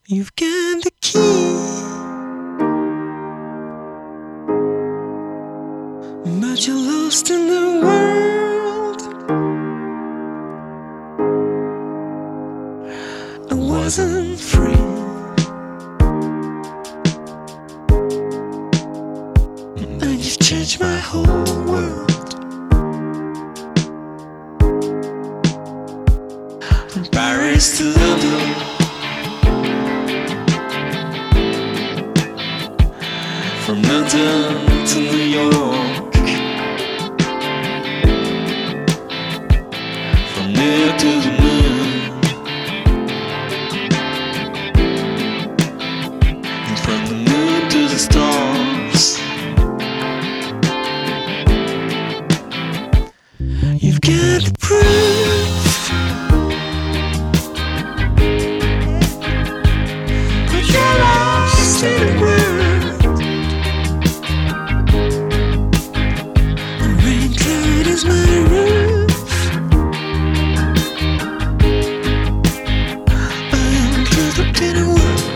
You've got the key, but you're lost in the world. I wasn't free. And you've changed my whole world. From Paris to London, from London to New York, from New York to the moon, and from the moon to the stars. You've got the proof, but you're lost in the world. A rain cloud is my roof. I am closed up in a world.